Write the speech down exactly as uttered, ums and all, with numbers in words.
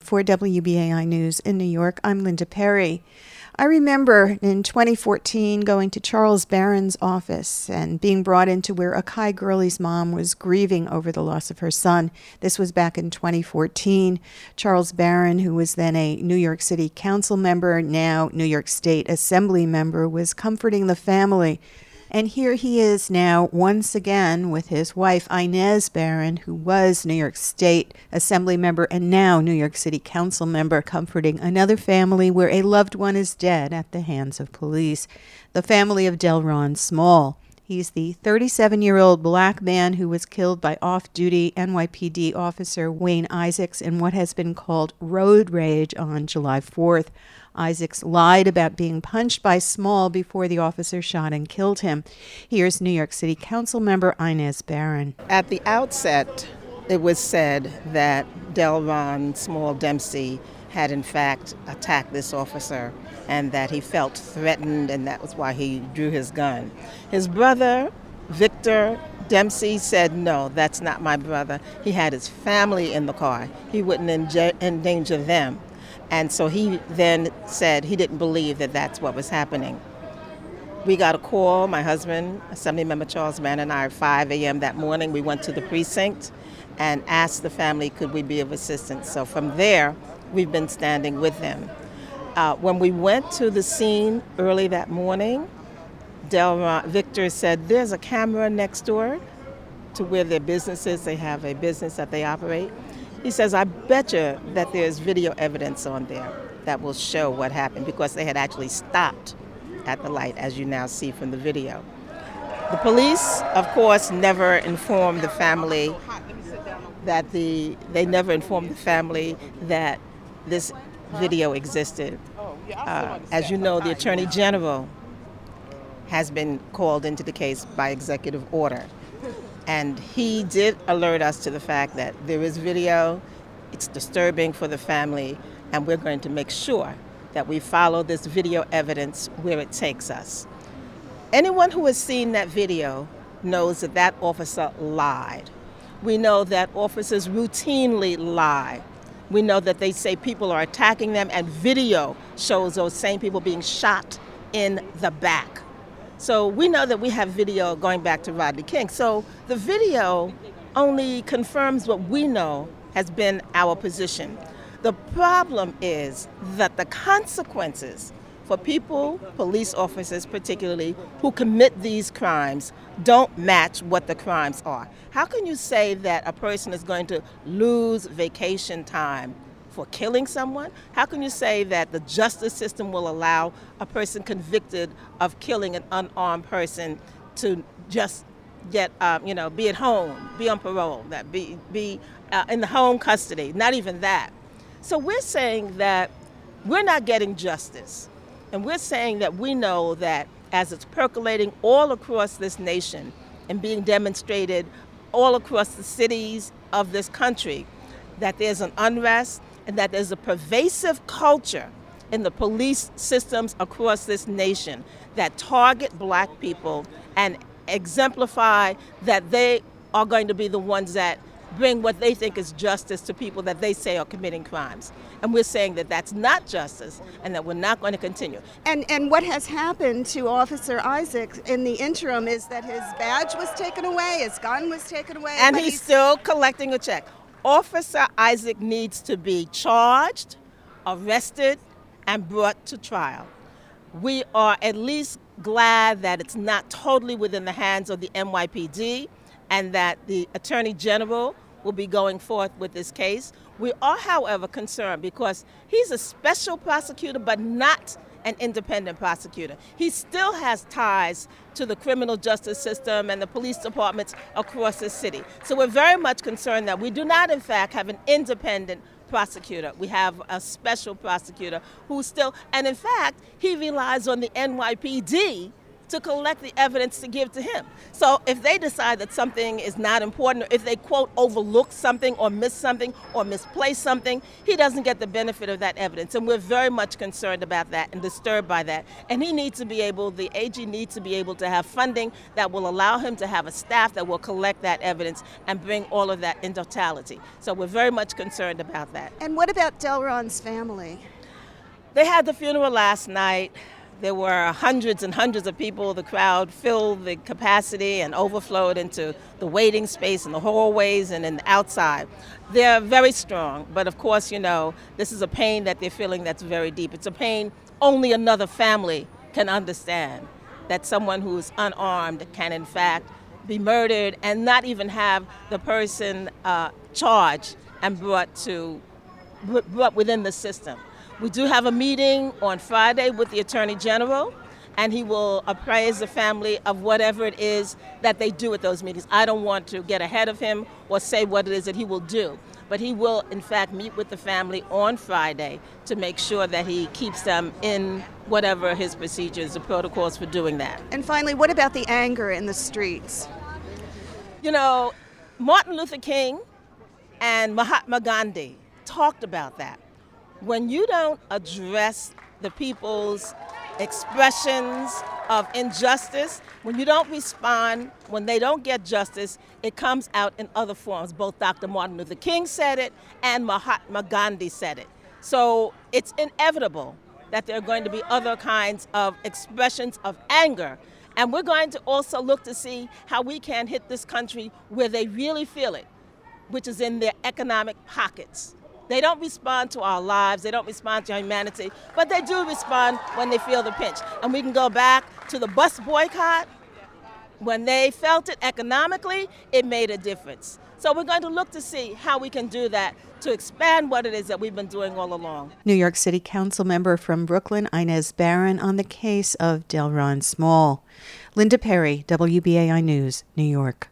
For W B A I News in New York, I'm Linda Perry. I remember in twenty fourteen going to Charles Barron's office and being brought into where Akai Gurley's mom was grieving over the loss of her son. This was back in twenty fourteen. Charles Barron, who was then a New York City Council member, now New York State Assembly member, was comforting the family. And here he is now once again with his wife, Inez Barron, who was New York State Assembly member and now New York City Council member, comforting another family where a loved one is dead at the hands of police. The family of Delron Small. He's the thirty-seven-year-old black man who was killed by off-duty N Y P D officer Wayne Isaacs in what has been called road rage on July fourth. Isaacs lied about being punched by Small before the officer shot and killed him. Here's New York City Council member Inez Barron. At the outset, it was said that Delron Small Dempsey had in fact attacked this officer and that he felt threatened, and that was why he drew his gun. His brother, Victor Dempsey, said, no, that's not my brother. He had his family in the car. He wouldn't enja- endanger them. And so he then said he didn't believe that that's what was happening. We got a call, my husband, Assemblymember Charles Barron, and I, at five a.m. that morning. We went to the precinct and asked the family, could we be of assistance? So from there, we've been standing with them. Uh, when we went to the scene early that morning, Delron, Victor said, there's a camera next door to where their business is. They have a business that they operate. He says, I bet you that there's video evidence on there that will show what happened, because they had actually stopped at the light, as you now see from the video. The police, of course, never informed the family that the, they never informed the family that this video existed. Uh, as you know, the Attorney General has been called into the case by executive order. And he did alert us to the fact that there is video, it's disturbing for the family, and we're going to make sure that we follow this video evidence where it takes us. Anyone who has seen that video knows that that officer lied. We know that officers routinely lie. We know that they say people are attacking them, and video shows those same people being shot in the back. So we know that we have video going back to Rodney King. So the video only confirms what we know has been our position. The problem is that the consequences for people, police officers particularly, who commit these crimes don't match what the crimes are. How can you say that a person is going to lose vacation time for killing someone? How can you say that the justice system will allow a person convicted of killing an unarmed person to just get, um, you know, be at home, be on parole, that be be uh, in the home custody? Not even that. So we're saying that we're not getting justice, and we're saying that we know that as it's percolating all across this nation and being demonstrated all across the cities of this country, that there's an unrest and that there's a pervasive culture in the police systems across this nation that target black people and exemplify that they are going to be the ones that bring what they think is justice to people that they say are committing crimes. And we're saying that that's not justice and that we're not going to continue. And and what has happened to Officer Isaacs in the interim is that his badge was taken away, his gun was taken away. And he's, he's still collecting a check. Officer Isaac needs to be charged, arrested, and brought to trial. We are at least glad that it's not totally within the hands of the N Y P D and that the Attorney General will be going forth with this case. We are, however, concerned because he's a special prosecutor, but not an independent prosecutor. He still has ties to the criminal justice system and the police departments across the city. So we're very much concerned that we do not, in fact, have an independent prosecutor. We have a special prosecutor who still, and in fact, he relies on the N Y P D to collect the evidence to give to him. So if they decide that something is not important, or if they, quote, overlook something or miss something or misplace something, he doesn't get the benefit of that evidence. And we're very much concerned about that and disturbed by that. And he needs to be able, the A G needs to be able to have funding that will allow him to have a staff that will collect that evidence and bring all of that in totality. So we're very much concerned about that. And what about Delron's family? They had the funeral last night. There were hundreds and hundreds of people. The crowd filled the capacity and overflowed into the waiting space and the hallways and then outside. They're very strong, but of course, you know, this is a pain that they're feeling that's very deep. It's a pain only another family can understand, that someone who's unarmed can in fact be murdered and not even have the person uh, charged and brought to brought within the system. We do have a meeting on Friday with the Attorney General, and he will appraise the family of whatever it is that they do at those meetings. I don't want to get ahead of him or say what it is that he will do, but he will, in fact, meet with the family on Friday to make sure that he keeps them in whatever his procedures, the protocols for doing that. And finally, what about the anger in the streets? You know, Martin Luther King and Mahatma Gandhi talked about that. When you don't address the people's expressions of injustice, when you don't respond, when they don't get justice, it comes out in other forms. Both Doctor Martin Luther King said it and Mahatma Gandhi said it. So it's inevitable that there are going to be other kinds of expressions of anger. And we're going to also look to see how we can hit this country where they really feel it, which is in their economic pockets. They don't respond to our lives, they don't respond to humanity, but they do respond when they feel the pinch. And we can go back to the bus boycott. When they felt it economically, it made a difference. So we're going to look to see how we can do that to expand what it is that we've been doing all along. New York City Council member from Brooklyn, Inez Barron, on the case of Delron Small. Linda Perry, W B A I News, New York.